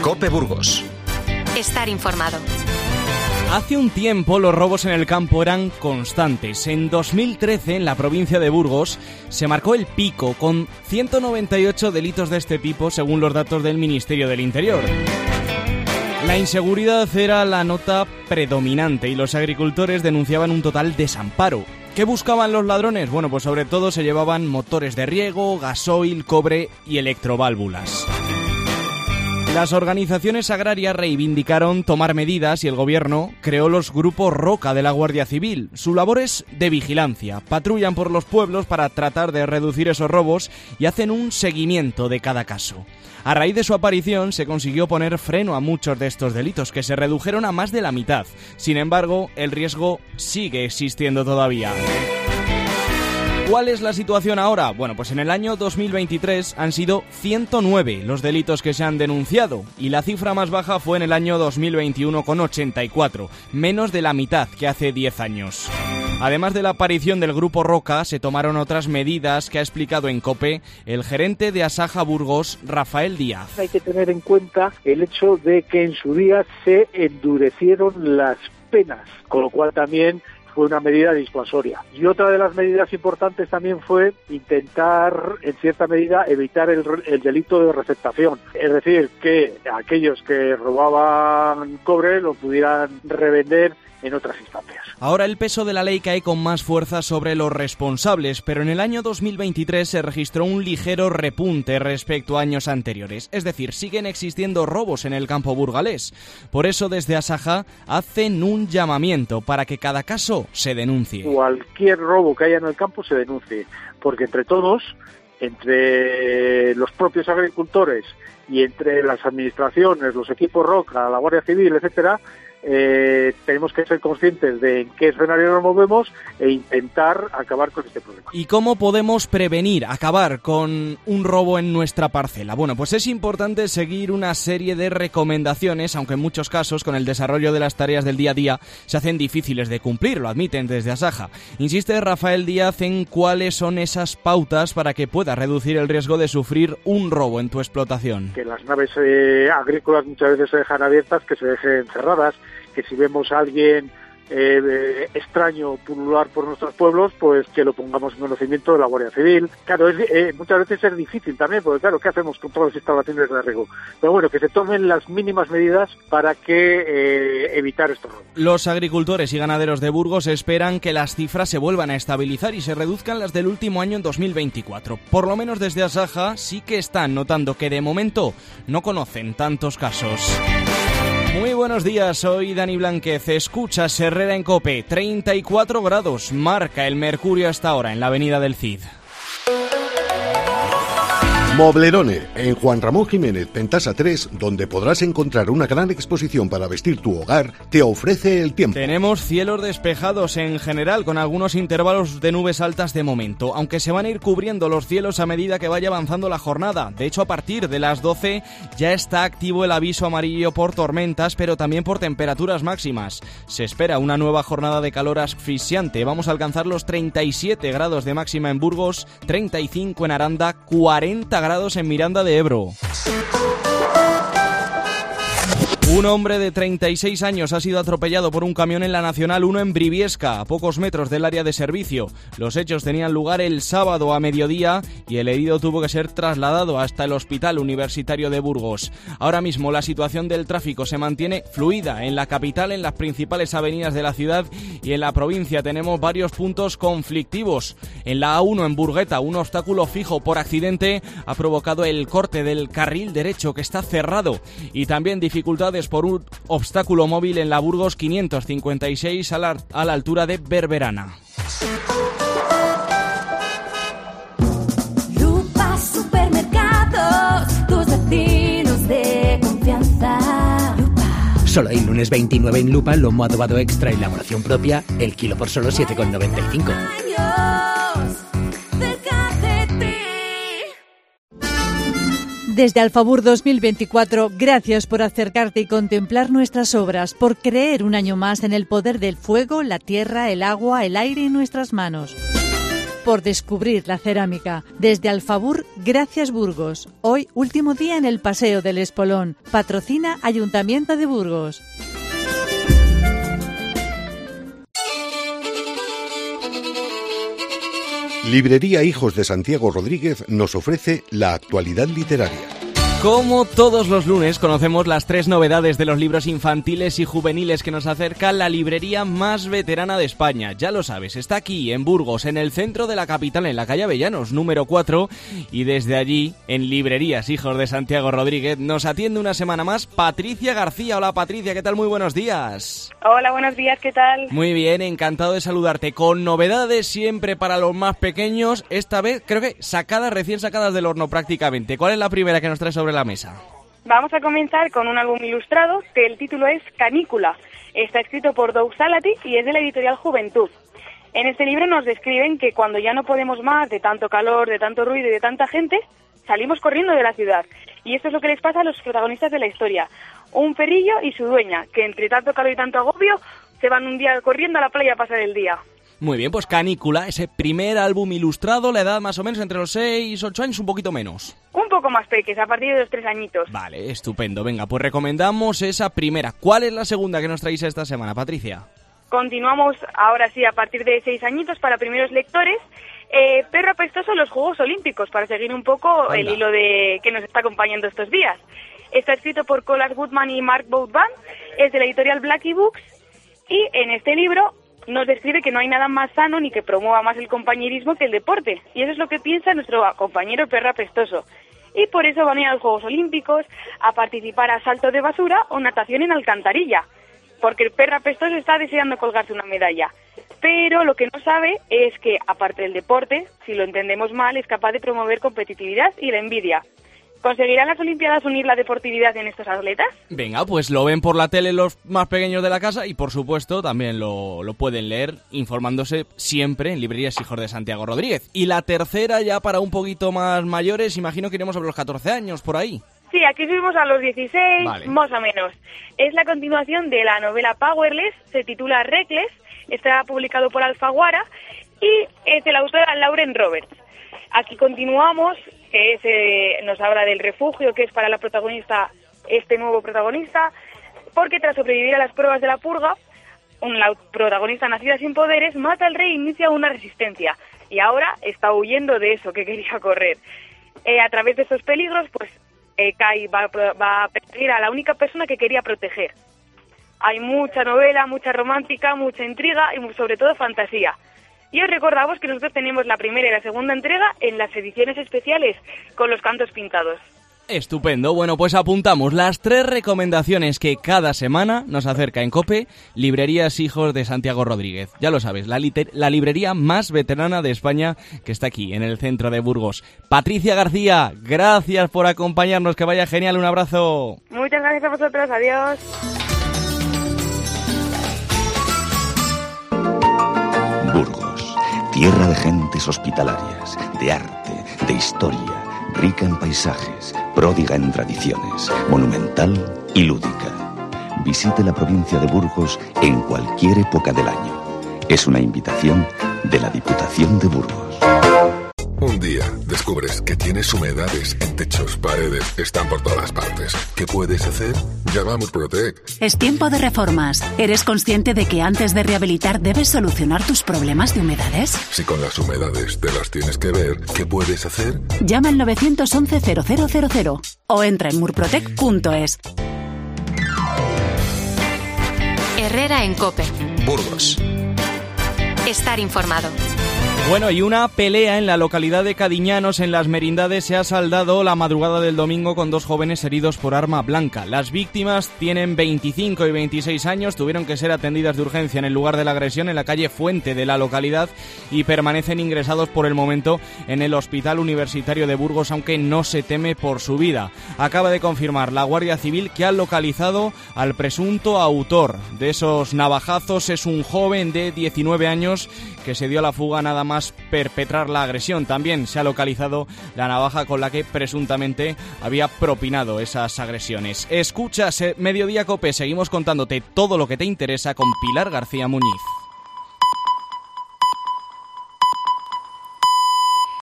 COPE Burgos. Estar informado. Hace un tiempo los robos en el campo eran constantes. En 2013, en la provincia de Burgos, se marcó el pico con 198 delitos de este tipo, según los datos del Ministerio del Interior. La inseguridad era la nota predominante y los agricultores denunciaban un total desamparo. ¿Qué buscaban los ladrones? Bueno, pues sobre todo se llevaban motores de riego, gasoil, cobre y electroválvulas. Las organizaciones agrarias reivindicaron tomar medidas y el gobierno creó los grupos Roca de la Guardia Civil. Su labor es de vigilancia. Patrullan por los pueblos para tratar de reducir esos robos y hacen un seguimiento de cada caso. A raíz de su aparición se consiguió poner freno a muchos de estos delitos, que se redujeron a más de la mitad. Sin embargo, el riesgo sigue existiendo todavía. ¿Cuál es la situación ahora? Bueno, pues en el año 2023 han sido 109 los delitos que se han denunciado y la cifra más baja fue en el año 2021 con 84, menos de la mitad que hace 10 años. Además de la aparición del Grupo Roca, se tomaron otras medidas que ha explicado en COPE el gerente de Asaja Burgos, Rafael Díaz. Hay que tener en cuenta el hecho de que en su día se endurecieron las penas, con lo cual también fue una medida disuasoria. Y otra de las medidas importantes también fue intentar, en cierta medida, evitar el delito de receptación. Es decir, que aquellos que robaban cobre lo pudieran revender en otras instancias. Ahora el peso de la ley cae con más fuerza sobre los responsables, pero en el año 2023 se registró un ligero repunte respecto a años anteriores. Es decir, siguen existiendo robos en el campo burgalés. Por eso desde Asaja hacen un llamamiento para que cada caso se denuncie. Cualquier robo que haya en el campo se denuncie, porque entre todos, entre los propios agricultores y entre las administraciones, los equipos Roca, la Guardia Civil, etcétera, tenemos que ser conscientes de en qué escenario nos movemos e intentar acabar con este problema. ¿Y cómo podemos prevenir, acabar con un robo en nuestra parcela? Bueno, pues es importante seguir una serie de recomendaciones, aunque en muchos casos con el desarrollo de las tareas del día a día se hacen difíciles de cumplir, lo admiten desde Asaja. Insiste Rafael Díaz en cuáles son esas pautas para que puedas reducir el riesgo de sufrir un robo en tu explotación. Que las naves agrícolas muchas veces se dejan abiertas, que se dejen cerradas, que si vemos a alguien extraño pulular por nuestros pueblos, pues que lo pongamos en conocimiento de la Guardia Civil. Claro, muchas veces es difícil también, porque claro, ¿qué hacemos con todas las instalaciones de riego? Pero bueno, que se tomen las mínimas medidas para que evitar estos robos. Los agricultores y ganaderos de Burgos esperan que las cifras se vuelvan a estabilizar y se reduzcan las del último año en 2024. Por lo menos desde Asaja sí que están notando que de momento no conocen tantos casos. Muy buenos días, soy Dani Blanquez, escuchas Herrera en COPE. 34 grados marca el mercurio hasta ahora en la avenida del Cid. Moblerone, en Juan Ramón Jiménez, Pentasa 3, donde podrás encontrar una gran exposición para vestir tu hogar, te ofrece el tiempo. Tenemos cielos despejados en general, con algunos intervalos de nubes altas de momento, aunque se van a ir cubriendo los cielos a medida que vaya avanzando la jornada. De hecho, a partir de las 12 ya está activo el aviso amarillo por tormentas, pero también por temperaturas máximas. Se espera una nueva jornada de calor asfixiante. Vamos a alcanzar los 37 grados de máxima en Burgos, 35 en Aranda, 40 grados en Miranda de Ebro. Un hombre de 36 años ha sido atropellado por un camión en la Nacional 1 en Briviesca, a pocos metros del área de servicio. Los hechos tenían lugar el sábado a mediodía y el herido tuvo que ser trasladado hasta el Hospital Universitario de Burgos. Ahora mismo la situación del tráfico se mantiene fluida en la capital, en las principales avenidas de la ciudad y en la provincia. Tenemos varios puntos conflictivos. En la A1 en Burgueta, un obstáculo fijo por accidente ha provocado el corte del carril derecho que está cerrado y también dificultades por un obstáculo móvil en la Burgos 556 a la altura de Berberana. Lupa Supermercados, tus vecinos de confianza. Lupa. Solo el lunes 29 en Lupa, lomo adobado extra elaboración propia, el kilo por solo 7,95. Desde Alfabur 2024, gracias por acercarte y contemplar nuestras obras, por creer un año más en el poder del fuego, la tierra, el agua, el aire y nuestras manos. por descubrir la cerámica. Desde Alfabur, gracias Burgos. Hoy, último día en el Paseo del Espolón. Patrocina Ayuntamiento de Burgos. Librería Hijos de Santiago Rodríguez nos ofrece la actualidad literaria. Como todos los lunes conocemos las 3 novedades de los libros infantiles y juveniles que nos acerca la librería más veterana de España. Ya lo sabes, está aquí en Burgos, en el centro de la capital, en la calle Avellanos, número 4, y desde allí, en Librerías Hijos de Santiago Rodríguez, nos atiende una semana más Patricia García. Hola Patricia, ¿qué tal? Muy buenos días. Hola, buenos días, ¿qué tal? Muy bien, encantado de saludarte. Con novedades siempre para los más pequeños, esta vez creo que recién sacadas del horno prácticamente. ¿Cuál es la primera que nos trae sobre la mesa? Vamos a comenzar con un álbum ilustrado que el título es Canícula. Está escrito por Doug Salati y es de la editorial Juventud. En este libro nos describen que cuando ya no podemos más de tanto calor, de tanto ruido y de tanta gente, salimos corriendo de la ciudad. Y esto es lo que les pasa a los protagonistas de la historia. Un perrillo y su dueña, que entre tanto calor y tanto agobio, se van un día corriendo a la playa a pasar el día. Muy bien, pues Canícula, ese primer álbum ilustrado, la edad más o menos entre los 6 y 8 años, un poquito menos. Un poco más pequeños, a partir de los 3 añitos. Vale, estupendo. Venga, pues recomendamos esa primera. ¿Cuál es la segunda que nos traéis esta semana, Patricia? Continuamos ahora sí a partir de 6 añitos para primeros lectores. Perro apestoso, los Juegos Olímpicos, para seguir un poco el hilo de que nos está acompañando estos días. Está escrito por Colas Goodman y Mark Boutban, es de la editorial Blackie Books, y en este libro nos describe que no hay nada más sano ni que promueva más el compañerismo que el deporte, y eso es lo que piensa nuestro compañero perro apestoso. Y por eso van a ir a los Juegos Olímpicos a participar a salto de basura o natación en alcantarilla, porque el perro apestoso está deseando colgarse una medalla. Pero lo que no sabe es que, aparte del deporte, si lo entendemos mal, es capaz de promover competitividad y la envidia. ¿Conseguirán las Olimpiadas unir la deportividad en estos atletas? Venga, pues lo ven por la tele los más pequeños de la casa y, por supuesto, también lo pueden leer informándose siempre en Librerías Hijos de Santiago Rodríguez. Y la tercera, ya para un poquito más mayores, imagino que iremos sobre los 14 años, por ahí. Sí, aquí subimos a los 16, vale, más o menos. Es la continuación de la novela Powerless, se titula Reckless, está publicado por Alfaguara y es de la autora Lauren Roberts. Aquí continuamos, que nos habla del refugio, que es para la protagonista, este nuevo protagonista, porque tras sobrevivir a las pruebas de la purga, la protagonista nacida sin poderes mata al rey e inicia una resistencia. Y ahora está huyendo de eso que quería correr. A través de estos peligros, pues Kai va a perseguir a la única persona que quería proteger. Hay mucha novela, mucha romántica, mucha intriga y sobre todo fantasía. Y os recordamos que nosotros tenemos la primera y la segunda entrega en las ediciones especiales con los cantos pintados. Estupendo. Bueno, pues apuntamos las 3 recomendaciones que cada semana nos acerca en COPE Librerías Hijos de Santiago Rodríguez. Ya lo sabes, la librería más veterana de España, que está aquí, en el centro de Burgos. Patricia García, gracias por acompañarnos, que vaya genial, un abrazo. Muchas gracias a vosotros, adiós. Burgos, tierra de gentes hospitalarias, de arte, de historia, rica en paisajes, pródiga en tradiciones, monumental y lúdica. Visite la provincia de Burgos en cualquier época del año. Es una invitación de la Diputación de Burgos. Un día descubres que tienes humedades en techos, paredes, están por todas partes. ¿Qué puedes hacer? Llama a Murprotec. Es tiempo de reformas. ¿Eres consciente de que antes de rehabilitar debes solucionar tus problemas de humedades? Si con las humedades te las tienes que ver, ¿qué puedes hacer? Llama al 911-0000 o entra en murprotec.es. Herrera en COPE. Burgos. Estar informado. Bueno, y una pelea en la localidad de Cadiñanos, en Las Merindades, se ha saldado la madrugada del domingo con 2 jóvenes heridos por arma blanca. Las víctimas tienen 25 y 26 años, tuvieron que ser atendidas de urgencia en el lugar de la agresión, en la calle Fuente de la localidad, y permanecen ingresados por el momento en el Hospital Universitario de Burgos, aunque no se teme por su vida. Acaba de confirmar la Guardia Civil que ha localizado al presunto autor de esos navajazos. Es un joven de 19 años que se dio a la fuga nada más perpetrar la agresión. También se ha localizado la navaja con la que presuntamente había propinado esas agresiones. Escuchas Mediodía COPE, seguimos contándote todo lo que te interesa con Pilar García Muñiz.